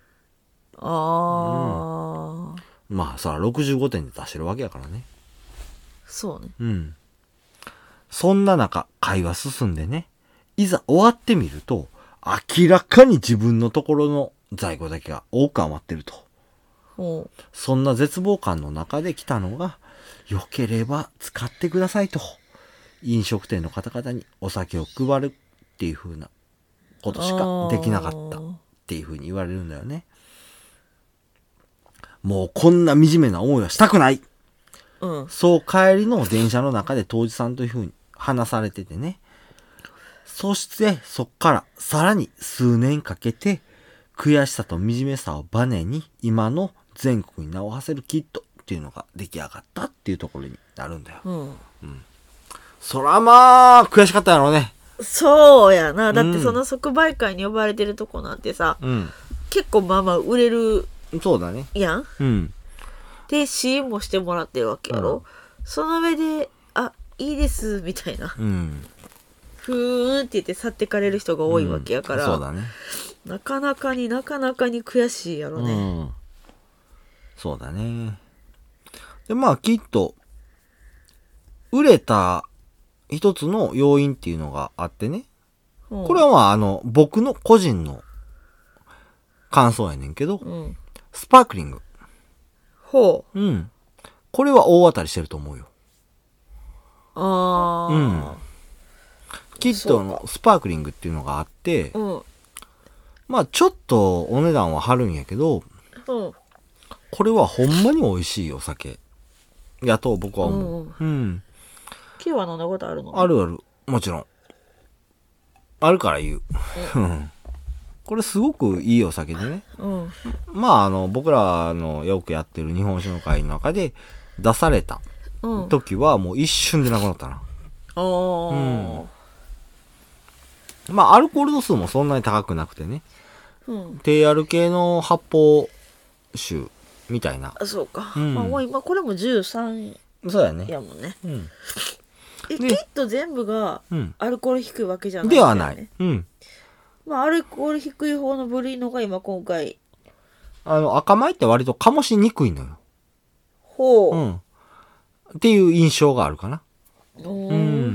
ああ、 まあさ、ろくじゅうごてんで出してるわけやからね。 そうね。 うん。そんな中、会話進んでね、いざ終わってみると、明らかに自分のところの在庫だけが多く余ってると。 うん。 そんな絶望感の中で来たのが、良ければ使ってくださいと。飲食店の方々にお酒を配るっていう風なことしかできなかったっていう風に言われるんだよね。もうこんな惨めな思いはしたくない。 うん。 そう帰りの電車の中で当時さんという風に話されててね。そしてそっからさらに数年かけて悔しさと惨めさをバネに今の全国に名を馳せるキットっていうのが出来上がったっていうところになるんだよ。 うん。 そらまあ悔しかったやろうね。 そうやな。だってうんその即売会に呼ばれてるとこなんてさ、 うん。 結構まあまあ売れるそうだね。 やん。 うん。 で、試飲もしてもらってるわけやろ。 うんその上で、あ、いいですみたいな。 うん。 ふーんって言って去ってかれる人が多いわけやから、 うんそうだね。 なかなかになかなかに悔しいやろね。 うん。そうだね。で、まあきっと、売れた一つの要因っていうのがあってね。 うんこれはまああの、僕の個人の感想やねんけど、 うん。 スパークリング。 ほうん。 これは大当たりしてると思うよ。 ああ。うん。 キットのスパークリングっていうのがあって、うん、まあちょっとお値段は張るんやけど、うん、これはほんまに美味しいお酒やと僕は思う。うん。うん、 キューは飲んだことあるの？ あるある。もちろん。あるから言う。うん、これすごくいいお酒でね。うん、まああの、僕らのよくやってる日本酒の会の中で出された時はもう一瞬でなくなったな。うん。まあアルコール度数もそんなに高くなくてね。うん、低アル系の発泡酒みたいな。 あ、そうか。うん、まあもう今これもじゅうさんそうやね。 やもんね。うん、え、きっと全部がアルコール低いわけじゃない、ね、 ではない。うん。 まあアルコール低い方の部類のが今今回。 あの赤米って割と醸しにくいのよ。 ほう。 うん。っていう印象があるかな。うん。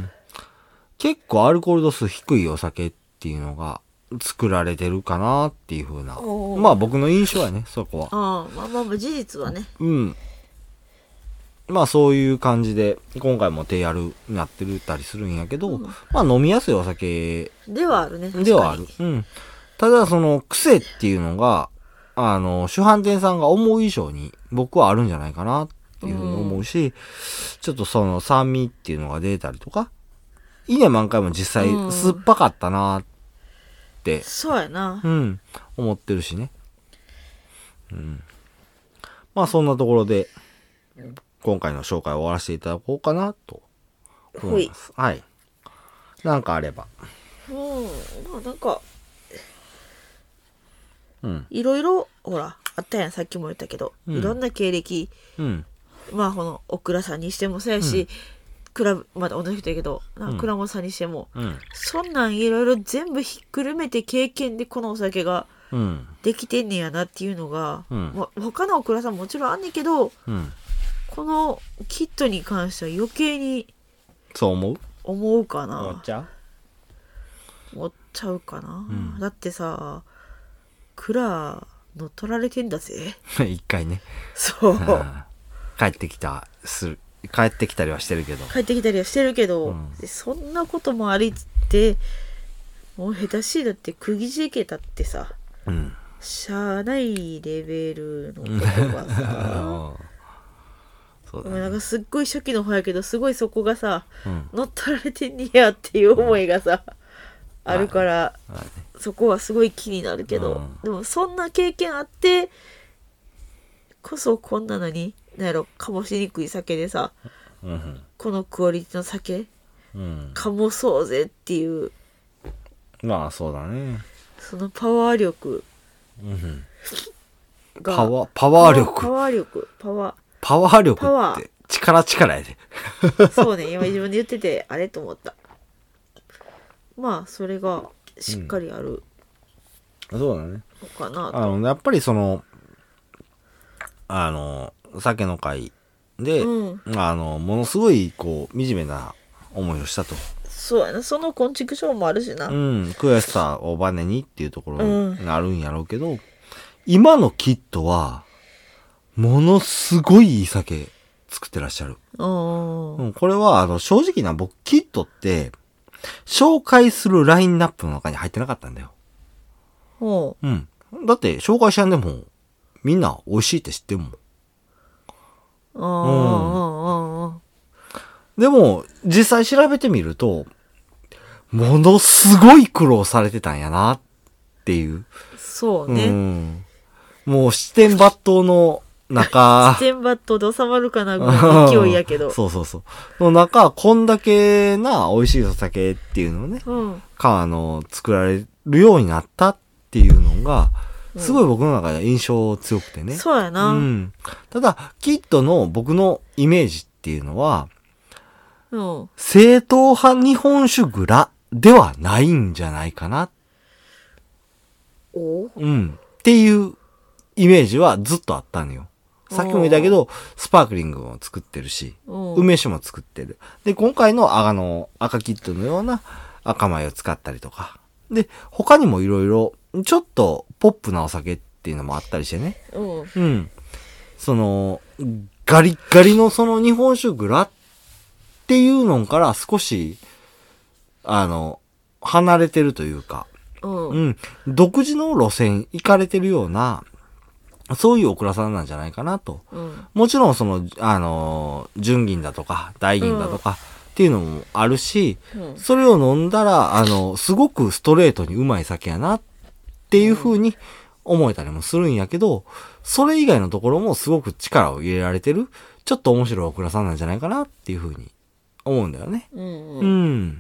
結構アルコール度数低いお酒っていうのが作られてるかなっていう風な。まあ僕の印象やね、そこは。 ああ、まあまあまあ事実はね。 うん。まあそういう感じで、今回も低アルになってるたりするんやけど、うん、まあ飲みやすいお酒ではあるね。 ではある。うん。ただその癖っていうのが、あの、主販店さんが思う以上に僕はあるんじゃないかなっていうふうに思うし、うん、ちょっとその酸味っていうのが出たりとか、いいね満開も実際酸っぱかったなって、うん、 そうやな。 うん。思ってるしね。うん。まあそんなところで、今回の紹介を終わらせていただこうかなと思います。はい。なんかあれば。 うん。まあなんか、うん。いろいろ、ほら、あったやん、さっきも言ったけど、うん、いろんな経歴、うん、まあこの、オクラさんにしてもそうやし、うん、クラブ、まだ同じ人やけど、なんか倉本さんにしても、うん、そんなんいろいろ全部ひっくるめて経験でこのお酒ができてんねやなっていうのが、うん、まあ、他のオクラさんももちろんあんねんけど、うん、このキットに関しては余計にそう思う思うかな。 思っちゃう思っちゃうかな、うん、だってさクラ乗っ取られてんだぜ一回ね。 そう帰ってきたする帰ってきたりはしてるけど帰ってきたりはしてるけど、うん、そんなこともありつってもう下手しいだって釘じけたってさ、うん、しゃあないレベルのことがさそうだね、なんかすっごい初期の方やけどすごいそこがさ、うん、乗っ取られてんねやっていう思いがさ、うん、あるから、まあね、そこはすごい気になるけど、うん、でもそんな経験あってこそこんなのになんやろ醸しにくい酒でさ、うん、このクオリティの酒、うん、醸そうぜっていう、 まあそうだね、 そのパワー力が、パワーパワー力パワー力パワーパワー力って力力やでそうね、今自分で言っててあれと思った。まあそれがしっかりある、 うん、そうだねのかなと。 あのやっぱりそのあの酒の会で、うん、あのものすごいこう惨めな思いをしたと。 そうやな、その昆虫症もあるしな、 うん、悔しさをバネにっていうところがあるんやろうけど、うん、今のキットはものすごいいい酒作ってらっしゃる。うん、これはあの正直な僕キットって紹介するラインナップの中に入ってなかったんだよ。うん。だって紹介しちゃんでもみんな美味しいって知ってるもん。うん。でも実際調べてみるとものすごい苦労されてたんやなっていう。 そうね。うん、 もう七点抜刀の中。 七点抜刀で収まるかなぐらいの勢いやけど。 そうそうそう。の中、こんだけな美味しいお酒っていうのをね、うん、か、あの、作られるようになったっていうのが、すごい僕の中で印象強くてね。 そうやな。うん。 ただ、キットの僕のイメージっていうのは、 うん、 正統派日本酒蔵ではないんじゃないかな。 おうん。っていうイメージはずっとあったのよ。さっきも言ったけど、スパークリングも作ってるし、梅酒も作ってる。で、今回のあの赤キットのような赤米を使ったりとか。で、他にもいろいろ、ちょっとポップなお酒っていうのもあったりしてね。うん。うん。その、 ガリッガリのその日本酒蔵っていうのから少し、あの、離れてるというか、うん、うん。独自の路線行かれてるような、そういうオクラさんなんじゃないかなと。うん、もちろんその、あの、純銀だとか、大銀だとか、っていうのもあるし、うん、それを飲んだら、あの、すごくストレートにうまい酒やなっていう風に思えたりもするんやけど、それ以外のところもすごく力を入れられてる、ちょっと面白いオクラさんなんじゃないかなっていう風に思うんだよね。うん、うんうん。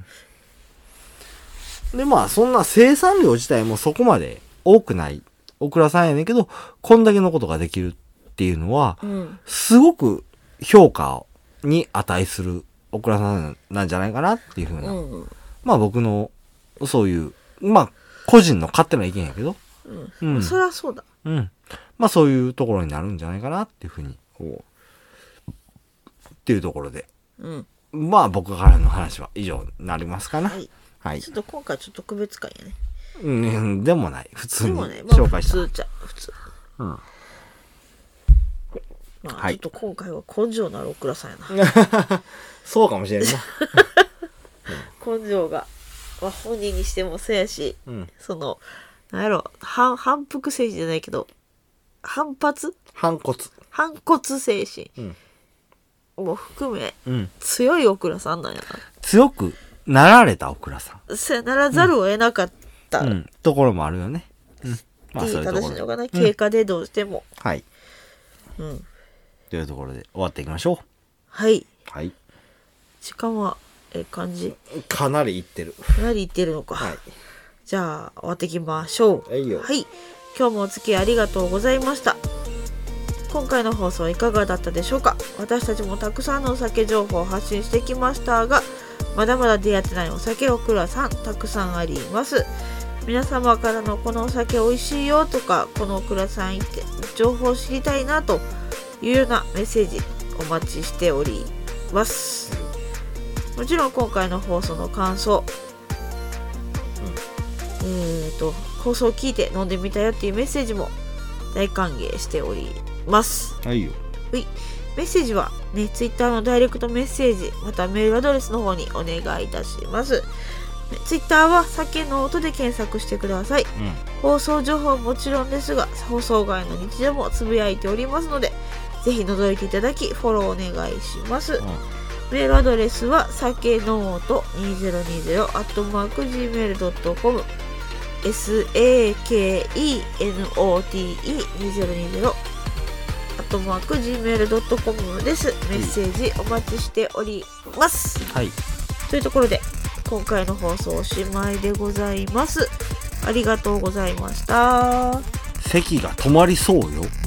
で、まあ、そんな生産量自体もそこまで多くないオクラさんやねんけど、こんだけのことができるっていうのは、うん、すごく評価に値するオクラさんなんじゃないかなっていうふうな、うんうん、まあ僕のそういうまあ個人の勝手な意見やけど、 うんうん、そりゃそうだ、 うん、まあそういうところになるんじゃないかなっていうふうにこうっていうところで、うん、まあ僕からの話は以上になりますかな。はい、 はい、ちょっと今回ちょっと特別会やね。 うん、でもない普通に紹介した。 でもね、まあ、普通じゃ普通。うん。まあ、はい、ちょっと今回は根性のあるオクラさんやな。 そうかもしれんな。 根性が、まあ、本人にしてもそうやし、うん、そのなんやろ反反復精神じゃないけど反発反骨反骨精神、うん、も含め、うん、強いオクラさんなんやな。 強くなられたオクラさん。 そうならざるを得なかった、 うんうん、ところもあるよね。うん、 まあそういうところ。いい正しいのかな、経過でどうしても、 うん、はい。うん。というところで終わっていきましょう。 はい。 はい。 時間はええ感じ。 かなりいってる。 かなりいってるのか。はい。じゃあ終わっていきましょう。 はいよ。 はい。今日もお付き合いありがとうございました。今回の放送いかがだったでしょうか。私たちもたくさんのお酒情報を発信してきましたが、まだまだ出会ってないお酒オクラさんたくさんあります。皆様からのこのお酒美味しいよとか、このオクラさん行って情報を知りたいなというようなメッセージお待ちしております。もちろん今回の放送の感想、うん、えーと放送を聞いて飲んでみたよっていうメッセージも大歓迎しております。 はいよ。 はい。メッセージはね、ツイッターのダイレクトメッセージ、またメールアドレスの方にお願いいたします。ツイッターは酒の音で検索してください。うん、放送情報はもちろんですが、放送外の日常もつぶやいておりますので、ぜひ覗いていただきフォローお願いします。うん、メールアドレスは酒ノートにせんにじゅう アットマーク ジーメール ドットコム サケノート にせんにじゅう アットマーク ジーメール ドットコム です。メッセージお待ちしております。 はい。 というところで今回の放送おしまいでございます。ありがとうございました。 席が止まりそうよ。